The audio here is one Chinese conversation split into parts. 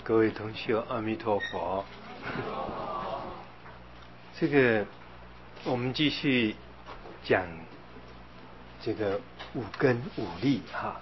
各位同学，阿弥陀佛。这个我们继续讲这个五根五力哈，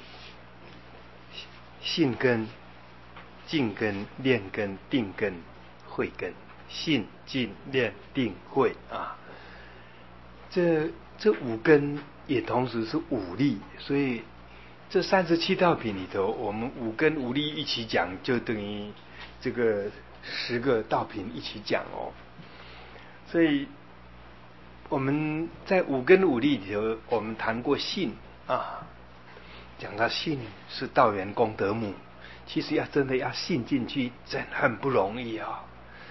信根、静根、练根、定根、慧根。信、静、练、定、慧啊，这五根也同时是五力，所以这37道品里头，我们五根五力一起讲，就等于这个10个道品一起讲哦。所以我们在五根五力里头，我们谈过信啊，讲到信是道源功德母，其实真的要信进去，真很不容易啊。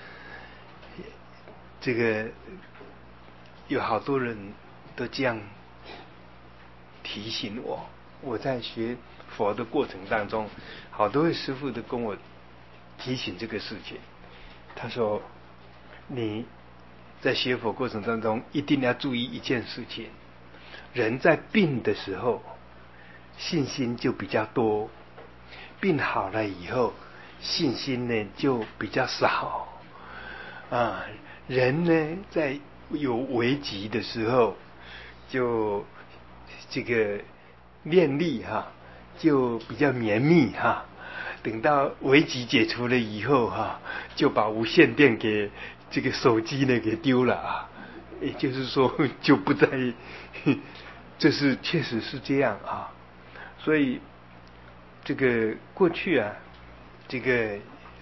这个有好多人都这样提醒我，我在学佛的过程当中，好多位师父都跟我提醒这个事情。他说你在学佛过程当中一定要注意一件事情，人在病的时候信心就比较多，病好了以后信心呢就比较少啊。人呢在有危急的时候就这个念力哈就比较绵密哈，等到危急解除了以后哈，就把无线电给这个手机呢给丢了啊，也就是说就不再，这是确实是这样啊。所以这个过去啊，这个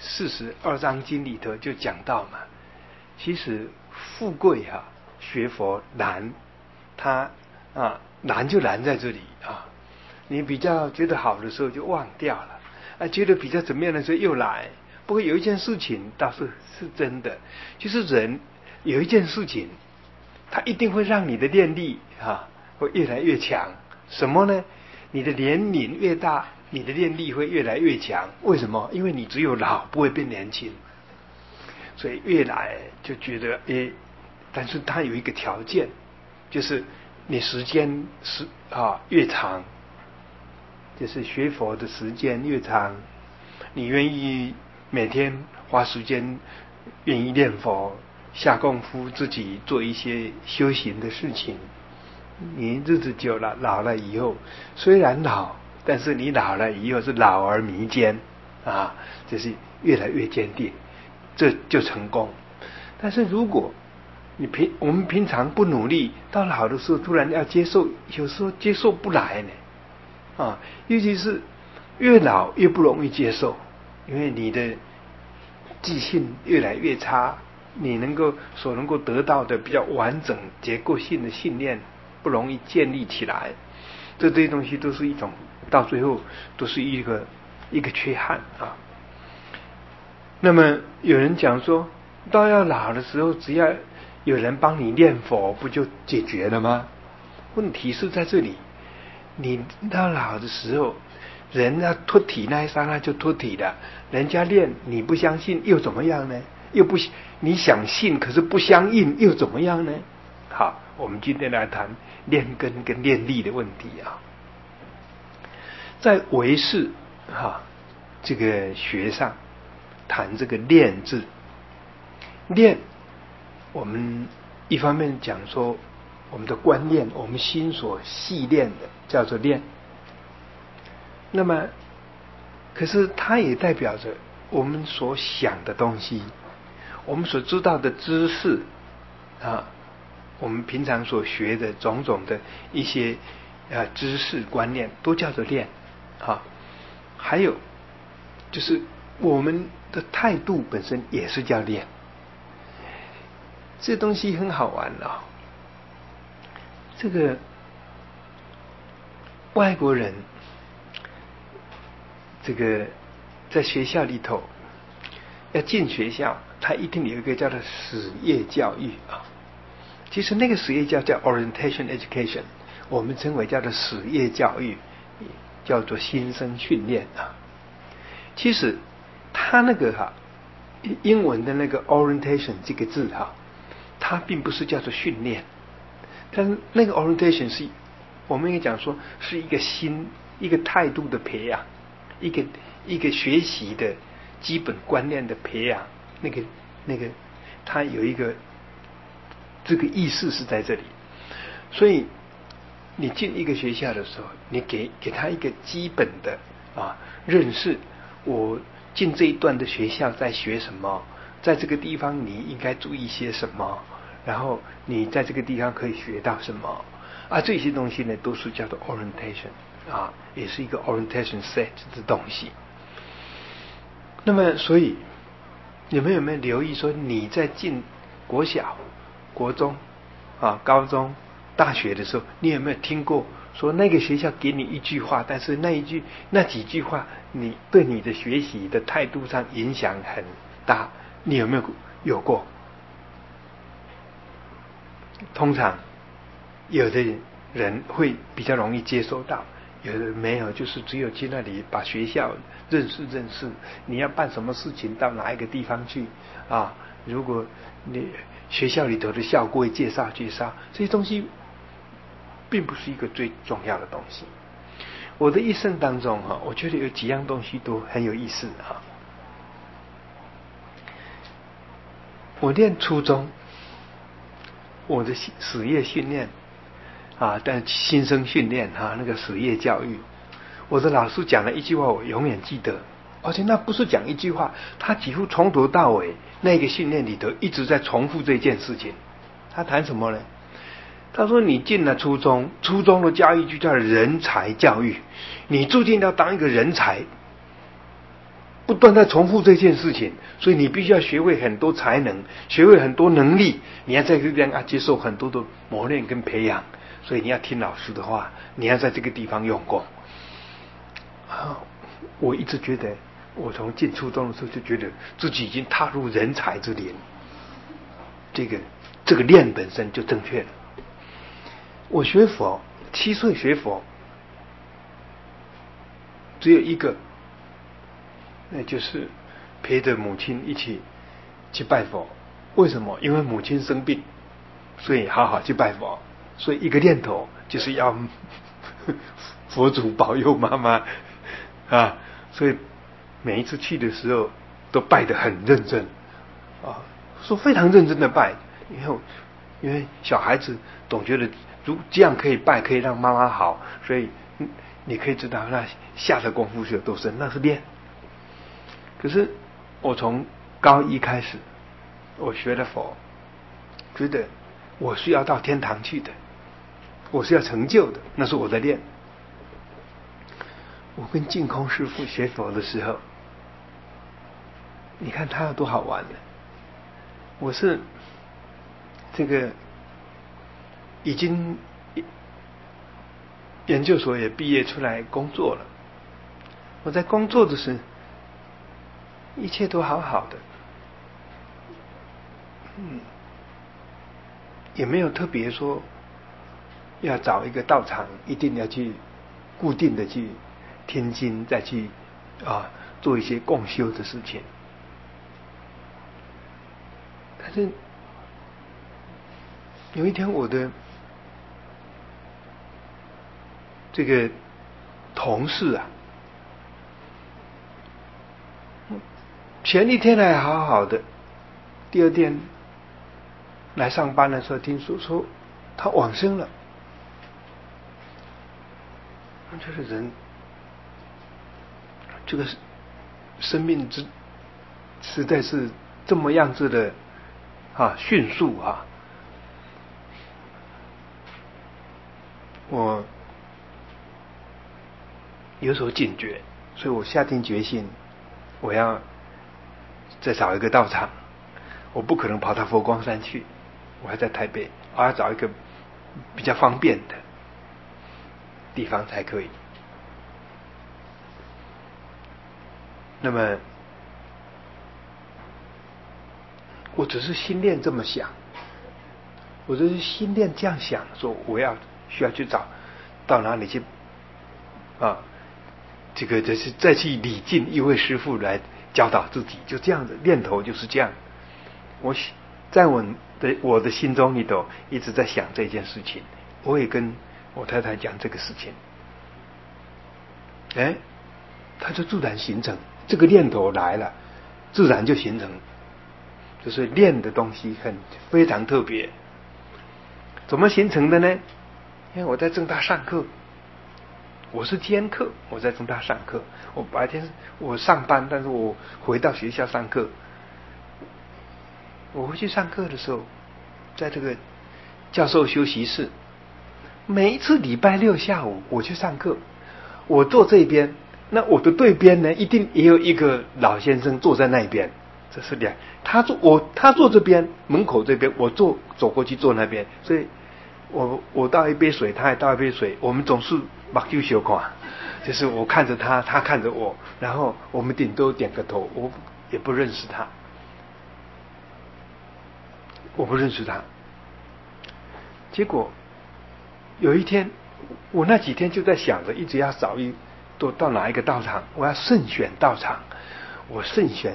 42章经里头就讲到嘛，其实富贵学佛难，它难就难在这里啊。你比较觉得好的时候就忘掉了，觉得比较怎么样的时候又来。不过有一件事情倒是真的，就是人有一件事情，它一定会让你的念力会越来越强。什么呢？你的年龄越大，你的念力会越来越强。为什么？因为你只有老不会变年轻，所以越来就觉得但是它有一个条件，就是你时间越长，就是学佛的时间越长，你愿意每天花时间愿意念佛下功夫，自己做一些修行的事情，你日子久了，老了以后虽然老，但是你老了以后是老而弥坚啊，就是越来越坚定，这就成功。但是如果我们平常不努力，到老的时候突然要接受，有时候接受不来呢尤其是越老越不容易接受，因为你的记性越来越差，你所能够得到的比较完整结构性的信念不容易建立起来，这些东西都是一种到最后都是一个缺憾啊。那么有人讲说，到要老的时候，只要有人帮你念佛，不就解决了吗？问题是在这里，你到老的时候，人要脱体那一刹那就脱体了，人家念你不相信又怎么样呢？你想信可是不相应又怎么样呢？好，我们今天来谈练根跟练力的问题啊。在唯识这个学上谈这个练字，练我们一方面讲说我们的观念，我们心所系练的叫做练，那么可是它也代表着我们所想的东西，我们所知道的知识我们平常所学的种种的一些知识观念都叫做练还有就是我们的态度本身也是叫练。这东西很好玩这个外国人这个在学校里头要进学校，他一定有一个叫做始业教育其实那个始业叫 orientation education， 我们称为叫做始业教育，叫做新生训练其实他那个英文的那个 orientation 这个字它并不是叫做训练，但是那个 orientation 是我们也讲说是一个态度的培养，一个学习的基本观念的培养，那个，他有一个这个意识是在这里。所以你进一个学校的时候，你给他一个基本的认识，我进这一段的学校在学什么，在这个地方你应该注意些什么，然后你在这个地方可以学到什么这些东西呢都是叫做 orientation 也是一个 orientation set 的东西。那么所以你们有没有留意说，你在进国小、国中高中、大学的时候，你有没有听过说那个学校给你一句话，但是那几句话你对你的学习的态度上影响很大？你有没有过？通常有的人会比较容易接收到，有的没有，就是只有去那里把学校认识，你要办什么事情到哪一个地方去如果你学校里头的校规介绍这些东西并不是一个最重要的东西。我的一生当中我觉得有几样东西都很有意思我念初中，我的实业训练但新生训练那个实业教育，我的老师讲了一句话我永远记得，而且那不是讲一句话，他几乎从头到尾那个训练里头一直在重复这件事情。他谈什么呢？他说你进了初中的教育就叫人才教育，你注定要当一个人才，不断在重复这件事情，所以你必须要学会很多才能，学会很多能力，你要在这个地方接受很多的磨练跟培养，所以你要听老师的话，你要在这个地方用功我一直觉得，我从进初中的时候就觉得自己已经踏入人才之林，这个练本身就正确了。我学佛7岁学佛，只有一个，那就是陪着母亲一起去拜佛。为什么？因为母亲生病，所以好好去拜佛。所以一个念头就是要佛祖保佑妈妈所以每一次去的时候都拜得很认真说非常认真的拜，因为小孩子总觉得如这样可以拜，可以让妈妈好，所以你可以知道那下的功夫是有多深，那是练。可是我从高1开始，我学了佛，觉得我是要到天堂去的，我是要成就的，那是我在练。我跟净空师父学佛的时候，你看他有多好玩呢？我是这个已经研究所也毕业出来工作了，我在工作的时候一切都好好的，也没有特别说要找一个道场一定要去固定的去听经，再去做一些共修的事情。但是有一天我的这个同事前一天还好好的，第二天来上班的时候听说他往生了。这个人这个生命实在是这么样子的迅速我有所警觉，所以我下定决心，我要再找一个道场，我不可能跑到佛光山去，我还在台北，我要找一个比较方便的地方才可以。那么我只是心念这么想，我只是心念这样想，说我需要去找到哪里去这个就是再去礼敬一位师父来教导自己，就这样的念头就是这样。在我的心中里头一直在想这件事情，我也跟我太太讲这个事情，它就自然形成这个念头来了， 自然就形成。就是练的东西非常特别。怎么形成的呢？因为我在政大上课，我是兼课，我在政大上课，我白天我上班，但是我回到学校上课。我回去上课的时候，在这个教授休息室，每一次礼拜六下午我去上课，我坐这边，那我的对边呢，一定也有一个老先生坐在那边。这是他坐这边门口这边，我走过去坐那边，所以我倒一杯水，他也倒一杯水，我们总是目睭相看，就是我看着他，他看着我，然后我们顶多点个头，我也不认识他，结果有一天，我那几天就在想着，一直要到哪一个道场，我要慎选道场，我慎选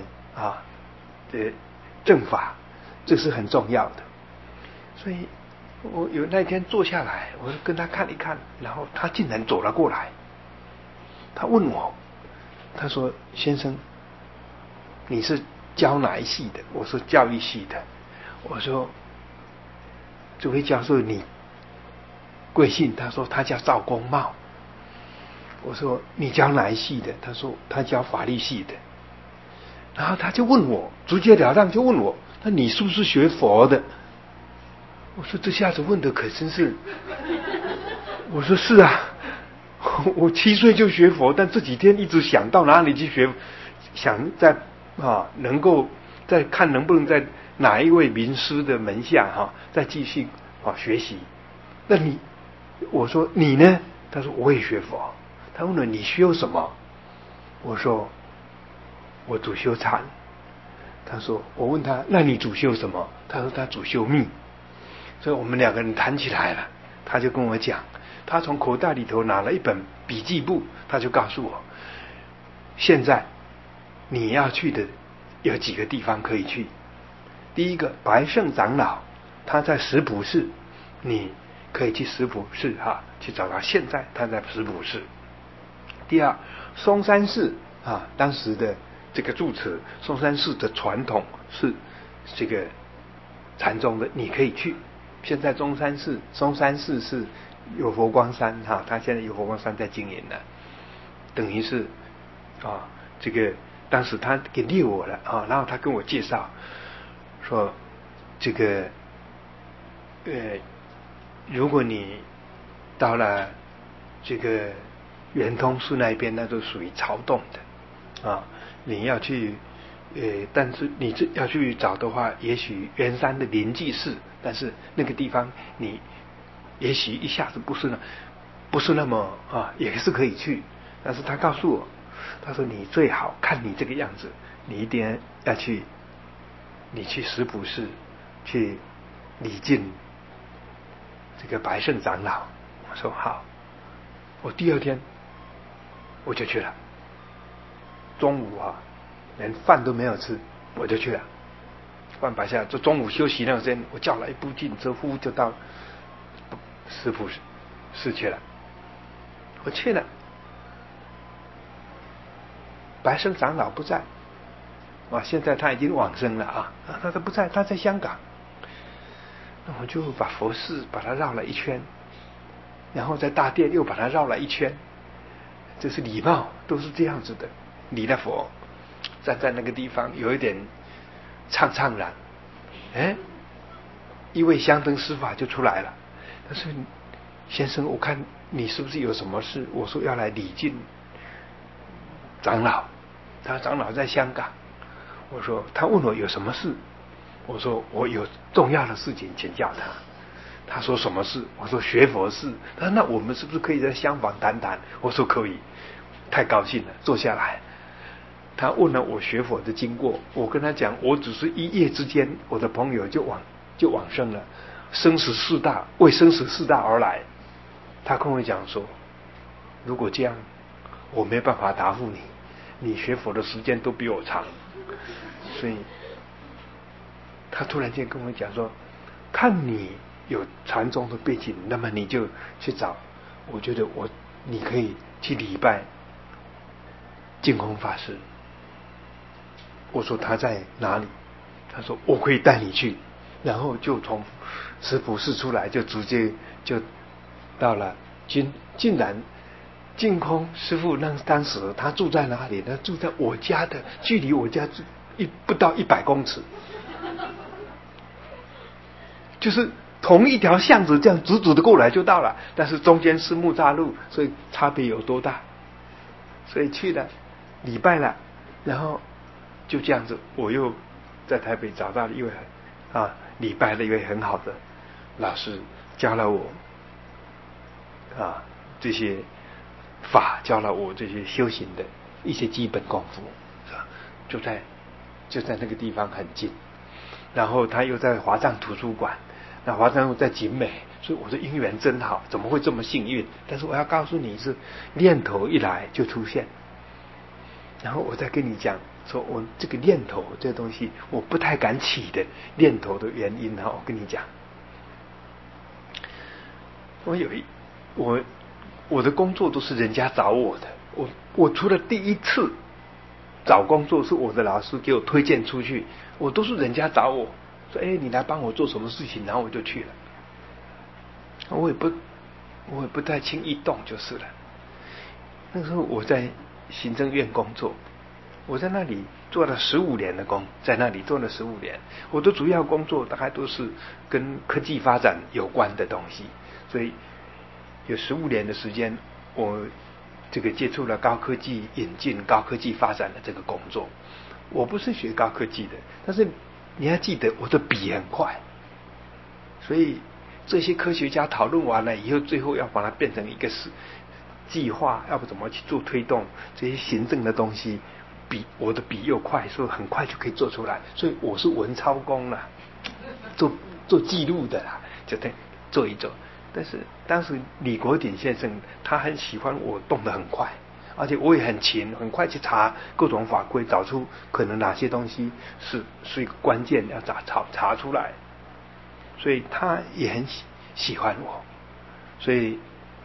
正法，这是很重要的。所以我有那天坐下来，我跟他看一看，然后他竟然走了过来，他问我，他说：“先生，你是教哪一系的？”我说：“教育系的。”我说：“这位教授你贵姓？”他说：“他叫赵公茂。”我说：“你教哪一系的？”他说：“他教法律系的。”然后他就问我，直截了当就问我：“那你是不是学佛的？”我说：“这下子问的可真是。”我说：“是啊，我7岁就学佛，但这几天一直想到哪里去学，想在能够再看能不能在哪一位名师的门下再继续学习。那我说你呢？”他说：“我也学佛。”他问了：“你修什么？”我说：“我主修禅。”他说：“我问他，那你主修什么？”他说：“他主修密。”所以我们2个人谈起来了。他就跟我讲，他从口袋里头拿了一本笔记簿，他就告诉我，现在你要去的有几个地方可以去。第一个，白胜长老他在石浦寺，你可以去石浦寺去找他，现在他在石浦寺。第二，嵩山寺当时的这个住持，嵩山寺的传统是这个禅宗的，你可以去。现在嵩山寺是有佛光山他现在有佛光山在经营了，等于是这个当时他给列我了然后他跟我介绍说，这个如果你到了这个圆通寺那边，那就属于曹洞的你要去但是你要去找的话，也许圆山的临济寺，但是那个地方你也许一下子不是那么也是可以去。但是他告诉我，他说你最好看你这个样子，你一定要去石浦寺去礼敬这个白胜长老。我说好，我第2天我就去了，中午连饭都没有吃，我就去了。饭摆下，就中午休息那段时间，我叫了一部计程车，就到石浦寺去了。我去了，白胜长老不在现在他已经往生了他不在，他在香港。那我就把佛寺把它绕了一圈，然后在大殿又把它绕了一圈。这是礼貌，都是这样子的。礼了佛，站在那个地方有一点怅然，一位香灯施法就出来了。他说：“先生，我看你是不是有什么事？”我说：“要来礼敬长老。”他长老在香港。我说：“他问我有什么事？”我说：“我有重要的事情请教他。”他说：“什么事？”我说：“学佛事。”他说：“那我们是不是可以在厢房谈谈？”我说：“可以。”太高兴了，坐下来。他问了我学佛的经过，我跟他讲，我只是一夜之间，我的朋友就往生了，生死四大，为生死四大而来。他跟我讲说，如果这样，我没办法答复你，你学佛的时间都比我长，所以他突然间跟我讲说，看你有禅宗的背景，那么你就去找，我觉得你可以去礼拜净空法师。 我说他在哪里？他说我可以带你去。然后就从石浦市出来，就直接就到了竟然净空师父当时他住在哪里呢？住在我家的，距离我家不到100公尺，就是同一条巷子这样直直的过来就到了，但是中间是木栅路，所以差别有多大？所以去了礼拜了，然后就这样子，我又在台北找到了一位礼拜的一位很好的老师，教了我这些法，教了我这些修行的一些基本功夫，是吧？就在那个地方很近，然后他又在华藏图书馆，那华藏又在景美，所以我的因缘真好，怎么会这么幸运？但是我要告诉你是念头一来就出现，然后我再跟你讲说我这个念头这个东西我不太敢起的念头的原因我跟你讲，我的工作都是人家找我的，我除了第一次找工作是我的老师给我推荐出去，我都是人家找我说你来帮我做什么事情，然后我就去了，我也不太轻易动就是了。那时候我在行政院工作，我在那里做了15年的工，在那里做了15年，我的主要工作大概都是跟科技发展有关的东西，所以有15年的时间，我这个接触了高科技引进、高科技发展的这个工作。我不是学高科技的，但是你要记得我的笔很快，所以这些科学家讨论完了以后，最后要把它变成一个计划，要不怎么去做推动这些行政的东西，我的笔又快，所以很快就可以做出来。所以我是文操工啦，做记录的啦，就得做一做。但是当时李国鼎先生他很喜欢我动得很快，而且我也很勤，很快去查各种法规，找出可能哪些东西是一个关键，要查出来。所以他也很喜欢我，所以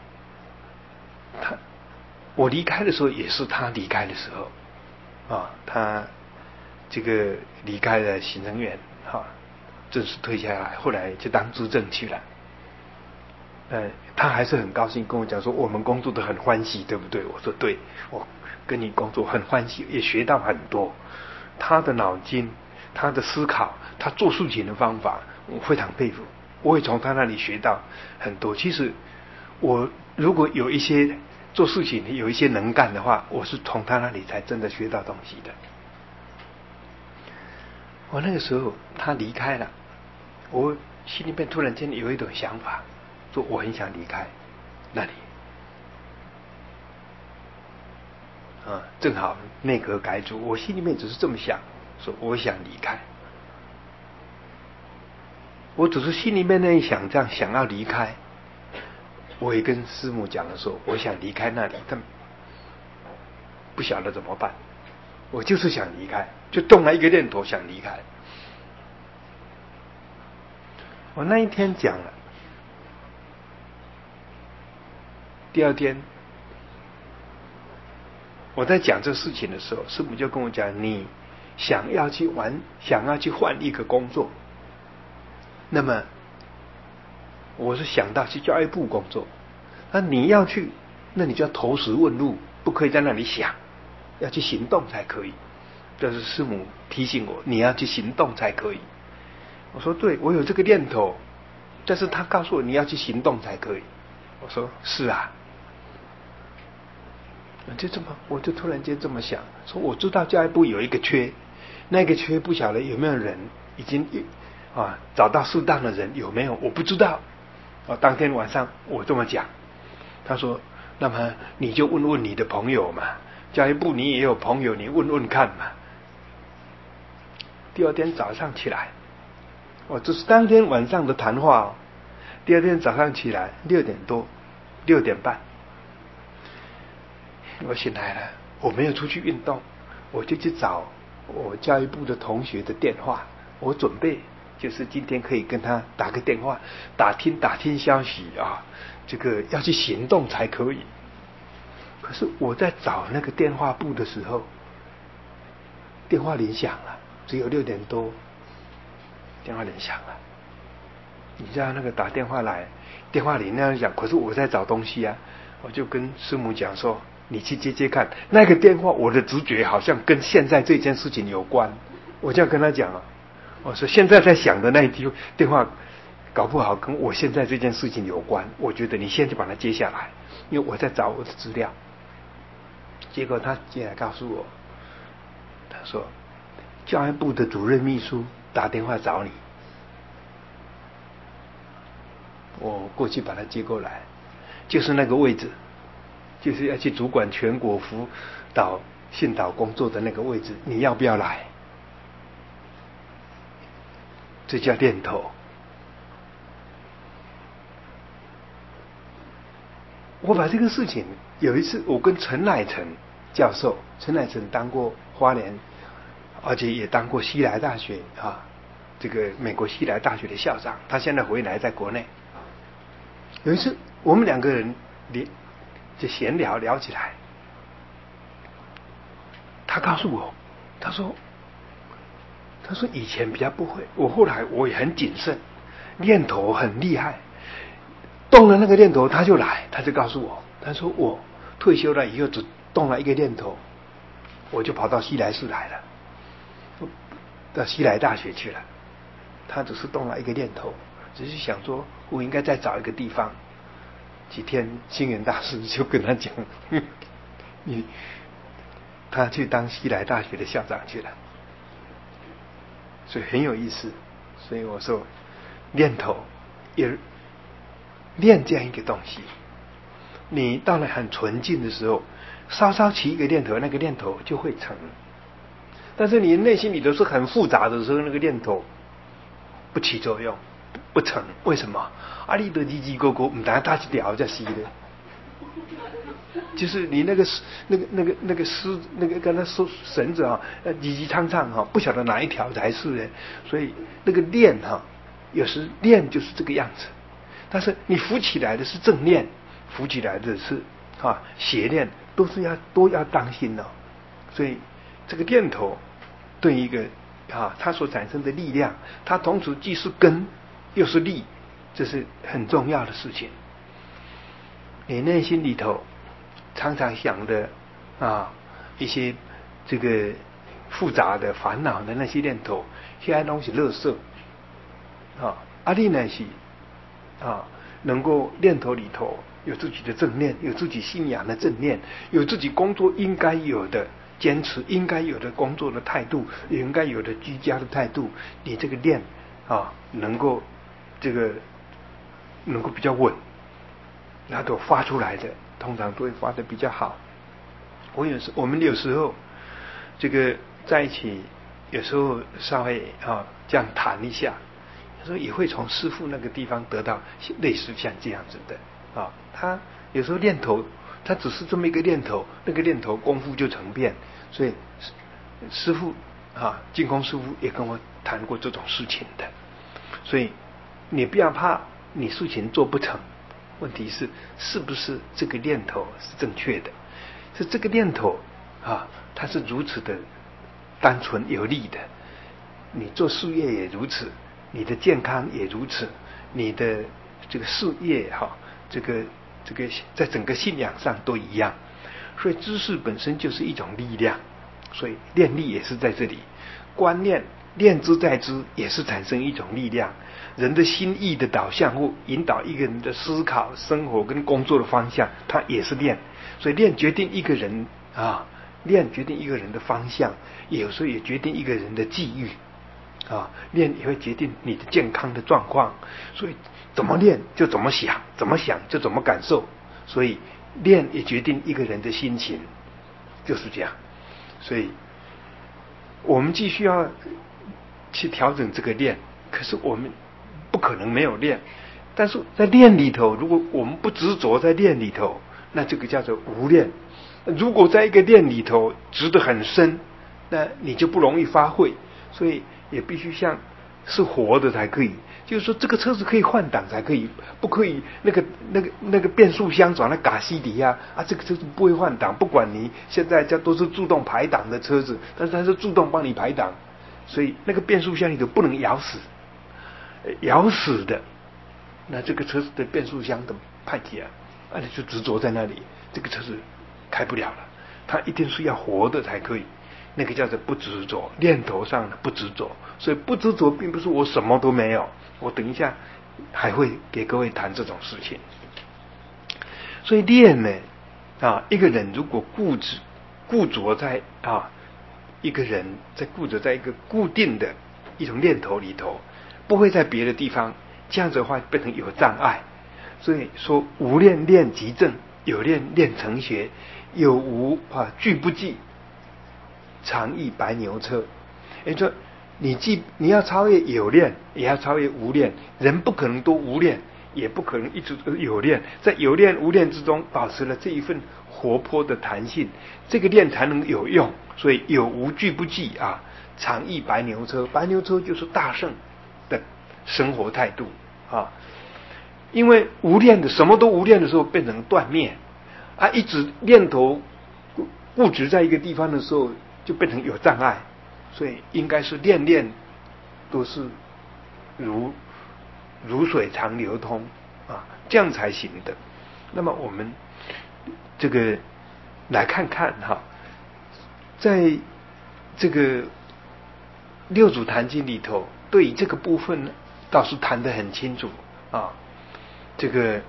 我离开的时候也是他离开的时候他这个离开了行政院正式退下来，后来就当资政去了。他还是很高兴跟我讲说我们工作的很欢喜，对不对？我说对，我跟你工作很欢喜，也学到很多。他的脑筋，他的思考，他做事情的方法，我非常佩服。我也从他那里学到很多。其实我如果有一些做事情有一些能干的话，我是从他那里才真的学到东西的。我那个时候他离开了，我心里面突然间有一种想法，说我很想离开那里正好内阁改组，我心里面只是这么想，说我想离开。我只是心里面那一想，这样想要离开，我也跟师母讲了说我想离开那里，但不晓得怎么办。我就是想离开，就动了一个念头想离开。我那一天讲了，第二天我在讲这事情的时候，师母就跟我讲，你想要去换一个工作，那么我是想到去教育部工作，那你要去，那你就要投石问路，不可以在那里想，要去行动才可以。这是师母提醒我，你要去行动才可以。我说对，我有这个念头，但是他告诉我你要去行动才可以。我说是啊，我就突然间这么想，说我知道教育部有一个缺，那个缺不晓得有没有人已经找到适当的人，有没有我不知道。当天晚上我这么讲，他说那么你就问问你的朋友嘛，教育部你也有朋友，你问问看嘛。第二天早上起来，这是当天晚上的谈话第二天早上起来6点多6点半，我醒来了，我没有出去运动，我就去找我教育部的同学的电话，我准备就是今天可以跟他打个电话，打听消息这个要去行动才可以。可是我在找那个电话簿的时候， 电话铃响了，只有6点多，电话铃响了。你知道那个打电话来，电话铃那样响，可是我在找东西啊，我就跟师母讲说，你去接接看。那个电话，我的直觉好像跟现在这件事情有关，我就要跟他讲啊，我说现在在响的那一句电话，搞不好跟我现在这件事情有关。我觉得你现在就把它接下来，因为我在找我的资料。结果他接来告诉我，他说教育部的主任秘书打电话找你。我过去把他接过来，就是那个位置，就是要去主管全国辅导信导工作的那个位置，你要不要来？这叫念头。我把这个事情，有一次我跟陈乃成教授，陈乃成当过花莲，而且也当过西来大学这个美国西来大学的校长，他现在回来在国内。有一次我们2个人就闲聊起来，他告诉我，他说以前比较不会，后来我也很谨慎，念头很厉害，动了那个念头他就来，他就告诉我，他说我退休了以后只动了一个念头，我就跑到西来市来了，到西来大学去了。他只是动了一个念头，只是想说我应该再找一个地方。几天星云大师就跟他讲，他去当西来大学的校长去了，所以很有意思。所以我说念头也念这样一个东西，你到了很纯净的时候，稍稍起一个念头，那个念头就会成。但是你内心里头是很复杂的时候，那个念头不起作用，不成。为什么？你都叽叽咕咕，唔等打一条才是的。就是你那个丝跟他说绳子叽叽苍苍不晓得哪一条才是的。所以那个念有时念就是这个样子。但是你浮起来的是正念，浮起来的是邪念，都要当心哦。所以这个念头对一个它所产生的力量，它同时既是根又是力，这是很重要的事情。你内心里头常常想的一些这个复杂的烦恼的那些念头，现在东西垃圾你呢是能够念头里头有自己的正念，有自己信仰的正念，有自己工作应该有的坚持，应该有的工作的态度，应该有的居家的态度，你这个念能够比较稳，那都发出来的通常都会发得比较好。我们有时候这个在一起，有时候稍微这样谈一下，有时候也会从师父那个地方得到类似像这样子的他有时候念头，他只是这么一个念头，那个念头功夫就成变。所以师父净空师父也跟我谈过这种事情的。所以你不要怕你事情做不成，问题是不是这个念头是正确的，是这个念头它是如此的单纯有力的，你做事业也如此，你的健康也如此，你的这个事业这个在整个信仰上都一样。所以知识本身就是一种力量，所以念力也是在这里，观念念之在知也是产生一种力量。人的心意的导向或引导一个人的思考、生活跟工作的方向，它也是念。所以念决定一个人念决定一个人的方向，有时候也决定一个人的际遇念也会决定你的健康的状况。所以怎么念就怎么想，怎么想就怎么感受。所以念也决定一个人的心情，就是这样。所以我们既需要去调整这个念，可是我们不可能没有念。但是在念里头，如果我们不执着在念里头，那这个叫做无念。如果在一个念里头执得很深，那你就不容易发挥。所以也必须像是活的才可以，就是说这个车子可以换挡才可以，不可以那个变速箱转到嘎西底下啊，这个车子不会换挡，不管你现在都是自动排挡的车子，但是它是自动帮你排挡，所以那个变速箱里头不能咬死，咬死的，那这个车子的变速箱的派体啊，你就执着在那里，这个车子开不了了，它一定是要活的才可以。那个叫做不执着，念头上的不执着，所以不执着并不是我什么都没有。我等一下还会给各位谈这种事情。所以念呢，一个人如果固着在一个人在固着在一个固定的一种念头里头，不会在别的地方，这样子的话变成有障碍。所以说无念念即正，有念念成学，有无俱不计。常忆白牛车，也就说你要超越有念，也要超越无念。人不可能都无念，也不可能一直有念，在有念无念之中，保持了这一份活泼的弹性，这个念才能有用。所以有无俱不计常忆白牛车，白牛车就是大圣的生活态度因为无念的什么都无念的时候，变成断灭一直念头固执在一个地方的时候，就变成有障碍，所以应该是念念都是如水常流通这样才行的。那么我们这个来看看在这个六祖坛经里头，对于这个部分呢，倒是谈得很清楚这个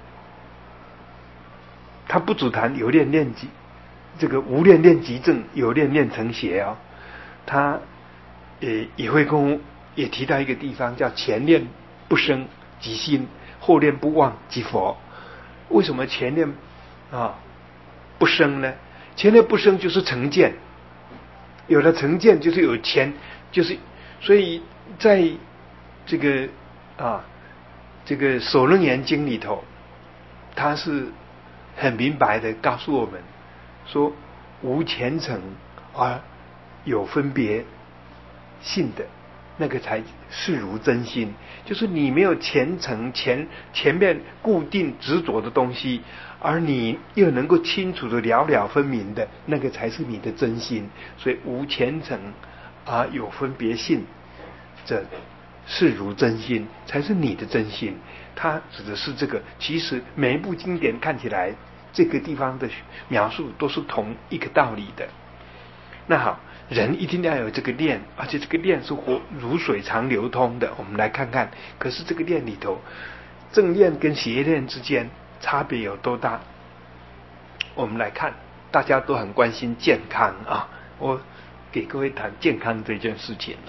他不只谈有念念即这个无念念即正，有念念成邪他也会也提到一个地方，叫前念不生即心，后念不忘即佛。为什么前念不生呢？前念不生就是成见，有了成见就是有就是所以在这个这个首楞严经里头，他是很明白的告诉我们说，无前尘而有分别性的那个才是如真心，就是你没有前尘前面固定执着的东西，而你又能够清楚的了了分明的那个才是你的真心。所以无前尘而有分别性，这是如真心才是你的真心。它指的是这个。其实每一部经典看起来这个地方的描述都是同一个道理的。那好，人一定要有这个念，而且这个念是如水常流通的。我们来看看，可是这个念里头，正念跟邪念之间差别有多大？我们来看，大家都很关心健康我给各位谈健康这件事情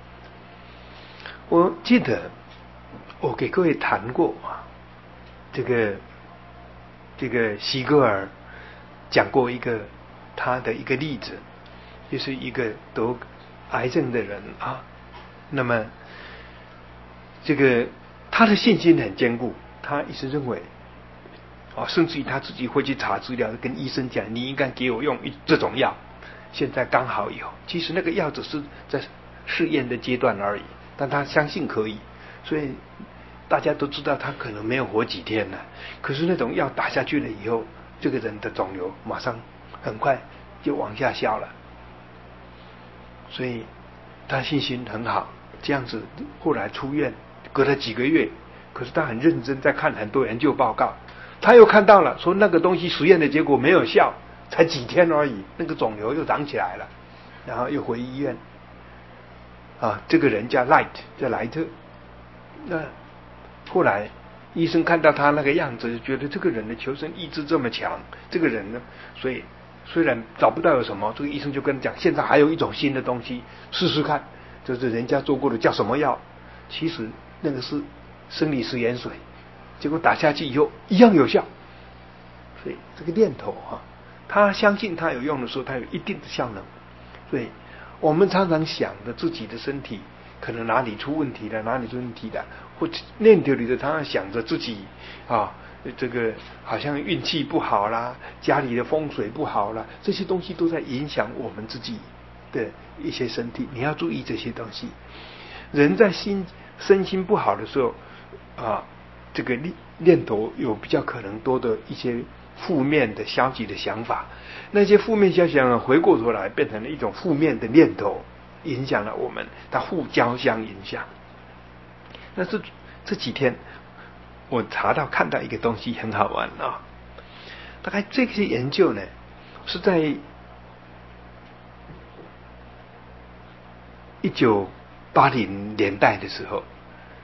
我记得我给各位谈过这个席格尔讲过他的一个例子，就是一个得癌症的人那么这个他的信心很坚固，他一直认为甚至于他自己会去查资料，跟医生讲你应该给我用这种药，现在刚好有。其实那个药只是在试验的阶段而已，但他相信可以，所以大家都知道他可能没有活几天了。可是那种药打下去了以后，这个人的肿瘤马上很快就往下消了，所以他信心很好。这样子后来出院，隔了几个月，可是他很认真在看很多研究报告，他又看到了说那个东西实验的结果没有效，才几天而已，那个肿瘤又长起来了，然后又回医院这个人叫莱特。那后来医生看到他那个样子，就觉得这个人的求生意志这么强，这个人呢，所以虽然找不到有什么，这个医生就跟他讲，现在还有一种新的东西，试试看，就是人家做过的叫什么药，其实那个是生理食盐水，结果打下去以后一样有效。所以这个念头他相信他有用的时候，他有一定的效能。所以我们常常想着自己的身体可能哪里出问题了，哪里出问题了，或念头里的常常想着自己这个好像运气不好啦，家里的风水不好啦，这些东西都在影响我们自己的一些身体，你要注意这些东西。 人在身心不好的时候啊，这个念头有比较可能多的一些负面的消极的想法，那些负面消息想法回过头来变成了一种负面的念头，影响了我们，它互交相影响。那这几天我看到一个东西很好玩啊，大概这些研究呢是在1980年代的时候，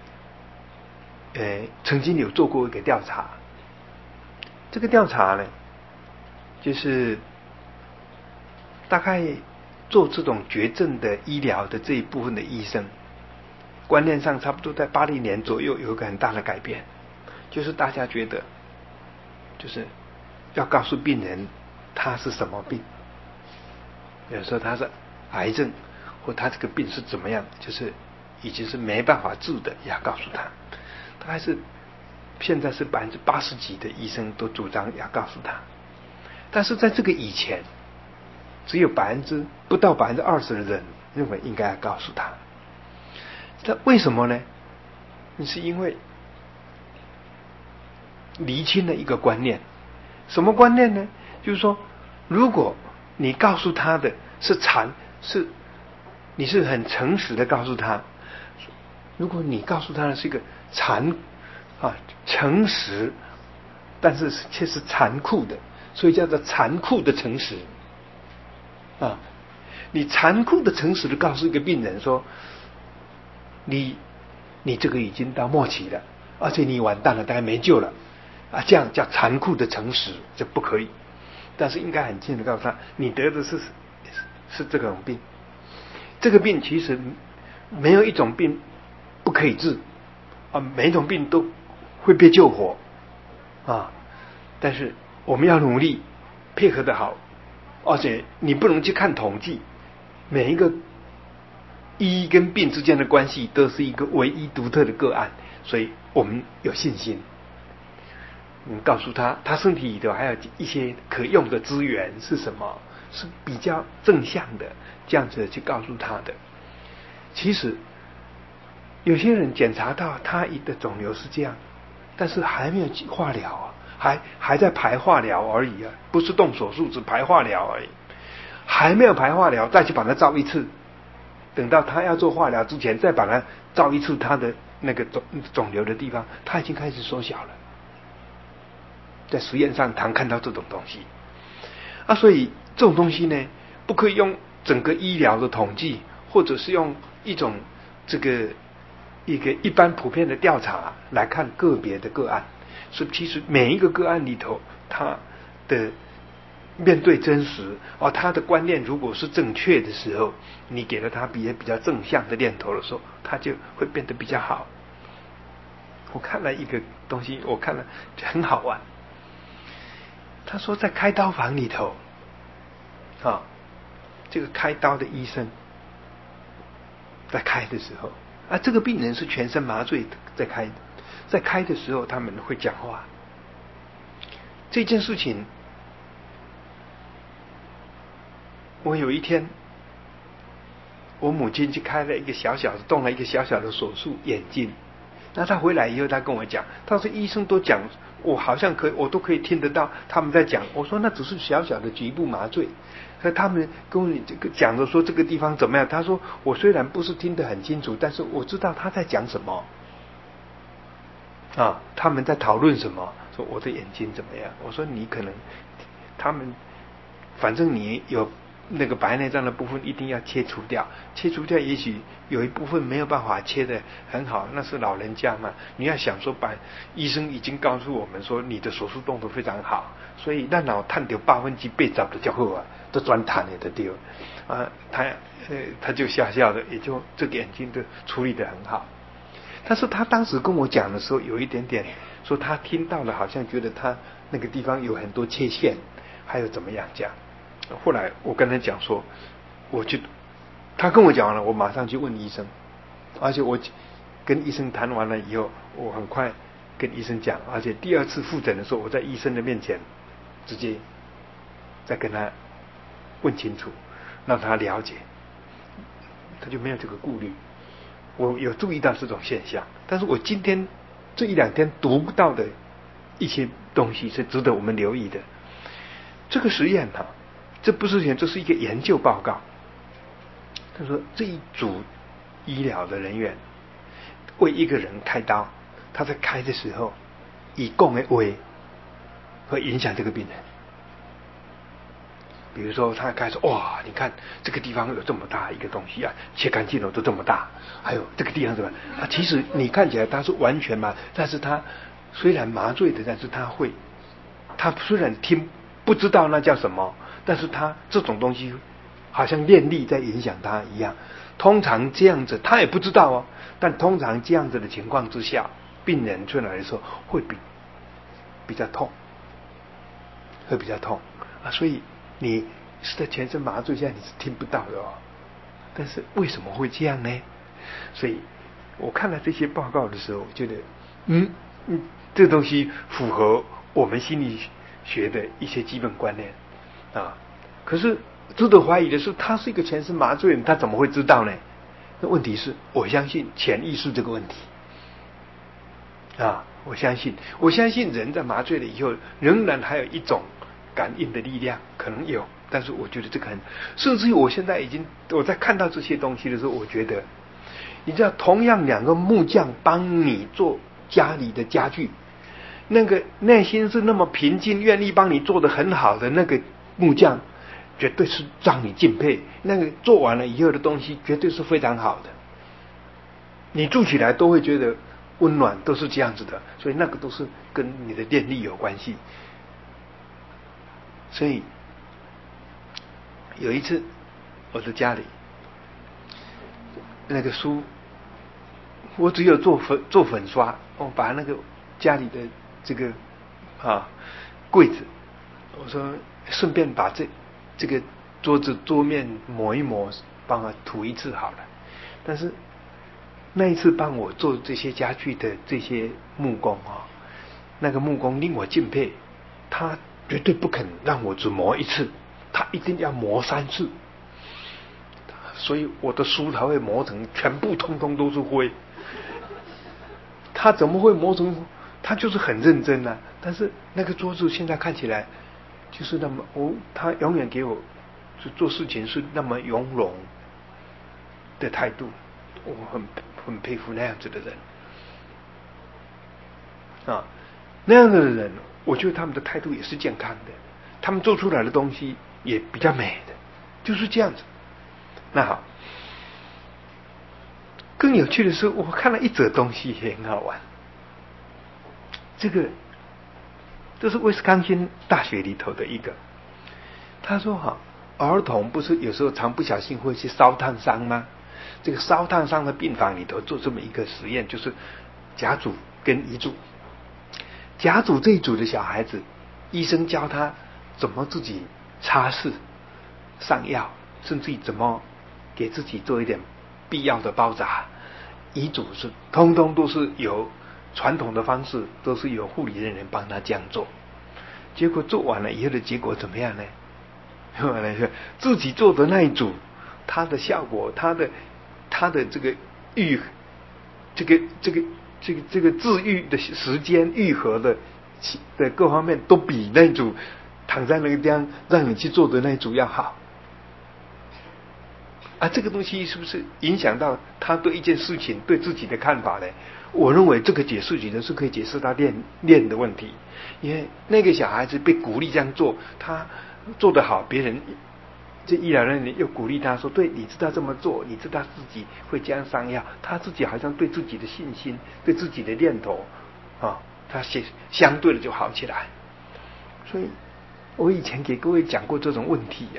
曾经有做过一个调查。这个调查呢，就是大概做这种绝症的医疗的这一部分的医生，观念上差不多在80年左右有一个很大的改变，就是大家觉得，就是要告诉病人他是什么病，有时候他是癌症，或他这个病是怎么样，就是已经是没办法治的，也要告诉他。大概是现在是80%几的医生都主张要告诉他，但是在这个以前，只有不到20%的人认为应该要告诉他。那为什么呢？是因为厘清了一个观念。什么观念呢？就是说，如果你告诉他的你是很诚实的告诉他，如果你告诉他的是一个诚实，但是却是残酷的，所以叫做残酷的诚实啊！你残酷的诚实的告诉一个病人说，你这个已经到末期了，而且你完蛋了，大概没救了啊！这样叫残酷的诚实，这不可以。但是应该很清楚地告诉他，你得的是这种病，这个病其实没有一种病不可以治啊，每一种病都会被救活啊，但是我们要努力配合的好，而且你不能去看统计，每一个医跟病之间的关系都是一个唯一独特的个案，所以我们有信心。告诉他身体里头还有一些可用的资源是什么，是比较正向的，这样子去告诉他的。其实有些人检查到他的肿瘤是这样，但是还没有化疗啊，还在排化疗而已啊，不是动手术，只排化疗而已。还没有排化疗，再去把它照一次，等到他要做化疗之前，再把它照一次他的那个肿瘤的地方，他已经开始缩小了。在实验上常看到这种东西啊，所以这种东西呢，不可以用整个医疗的统计，或者是用一种一个一般普遍的调查来看个别的个案。所以其实每一个个案里头，他的面对真实他的观念如果是正确的时候，你给了他比较正向的念头的时候，他就会变得比较好。我看了一个东西，我看了就很好玩。他说在开刀房里头这个开刀的医生在开的时候这个病人是全身麻醉在开的时候他们会讲话。这件事情我有一天我母亲去开了动了一个小小的手术眼睛，那他回来以后他跟我讲，他说医生都讲我好像我都可以听得到他们在讲。我说那只是小小的局部麻醉，他们跟我讲着说这个地方怎么样，他说我虽然不是听得很清楚，但是我知道他在讲什么他们在讨论什么，说我的眼睛怎么样。我说你可能他们反正你有那个白内障的部分一定要切除掉，也许有一部分没有办法切得很好，那是老人家嘛。你要想说医生已经告诉我们说你的手术动作非常好，所以那脑探掉80%的就好都专探的对他就笑笑的，也就这个眼睛都处理得很好。但是他当时跟我讲的时候有一点点说他听到了，好像觉得他那个地方有很多切线，还有怎么样讲。后来我跟他讲说，他跟我讲完了，我马上去问医生，而且我跟医生谈完了以后，我很快跟医生讲，而且第二次复诊的时候，我在医生的面前直接再跟他问清楚，让他了解，他就没有这个顾虑。 我有注意到这种现象，但是我今天这一两天读到的一些东西是值得我们留意的。这个实验这不是这是一个研究报告。他说这一组医疗的人员为一个人开刀，他在开的时候，以讲的话会影响这个病人。比如说他开始哇，你看这个地方有这么大一个东西啊，切干净了都这么大，还有这个地方什么其实你看起来他是完全但是他虽然麻醉的，但是他虽然不知道那叫什么，但是他这种东西好像念力在影响他一样。通常这样子他也不知道但通常这样子的情况之下，病人出来的时候会比较痛，会比较痛所以你是在全身麻醉下你是听不到的但是为什么会这样呢？所以我看了这些报告的时候，我觉得这东西符合我们心理学的一些基本观念可是值得怀疑的是，他是一个全身麻醉人，他怎么会知道呢？那问题是我相信潜意识这个问题我相信人在麻醉了以后，仍然还有一种感应的力量，可能有，但是我觉得这个甚至于我现在我在看到这些东西的时候，我觉得，你知道，同样两个木匠帮你做家里的家具，那个内心是那么平静，愿意帮你做得很好的那个木匠，绝对是让你敬佩。那个做完了以后的东西，绝对是非常好的，你住起来都会觉得温暖，都是这样子的。所以那个都是跟你的念力有关系。所以有一次我在家里，那个书我只有做粉刷，我把那个家里的这个柜子，我说顺便把这个桌面抹一抹，帮我涂一次好了。但是那一次帮我做这些家具的这些木工那个木工令我敬佩，他绝对不肯让我只磨一次，他一定要磨3次，所以我的书才会磨成全部通通都是灰。他怎么会磨成？他就是很认真但是那个桌子现在看起来就是那么他永远给我做事情是那么雍容的态度，我很佩服那样子的人那样的人，我觉得他们的态度也是健康的，他们做出来的东西也比较美的，就是这样子。那好，更有趣的是，我看了一则东西也很好玩。这是威斯康星大学里头的一个，他说儿童不是有时候常不小心会去烧烫伤吗？这个烧烫伤的病房里头做这么一个实验，就是甲组跟乙组。甲组这一组的小孩子，医生教他怎么自己擦拭、上药，甚至于怎么给自己做一点必要的包扎。乙组是通通都是由传统的方式，都是由护理人员帮他这样做。结果做完了以后的结果怎么样呢？自己做的那一组，它的效果，它的这个这个治愈的时间、愈合的各方面，都比那一组躺在那个地方让你去做的那一组要好。这个东西是不是影响到他对一件事情对自己的看法呢？我认为这个解释起来是可以解释他练的问题，因为那个小孩子被鼓励这样做，他做得好，别人这医疗人员又鼓励他说：“对，你知道这么做，你知道自己会这样上药。”他自己好像对自己的信心、对自己的念头他相对的就好起来。所以我以前给各位讲过这种问题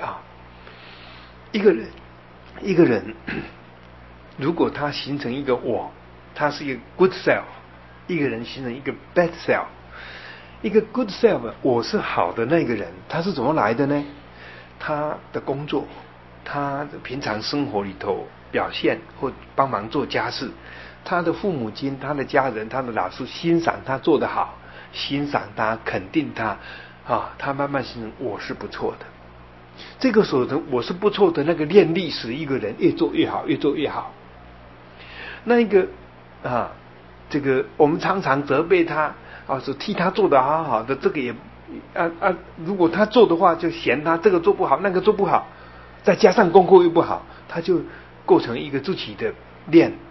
一个人如果他形成一个我，他是一个 good self， 一个人形成一个 bad self。 一个 good self， 我是好的那个人，他是怎么来的呢？他的工作，他的平常生活里头表现或帮忙做家事，他的父母亲、他的家人、他的老师欣赏他做得好，欣赏他，肯定他他慢慢形成我是不错的。这个时候我是不错的那个念力使一个人越做越好，越做越好。 那一个啊，这个我们常常责备他啊，说替他做得好好的，这个也如果他做的话，就嫌他这个做不好，那个做不好，再加上功课又不好，他就构成一个自己的链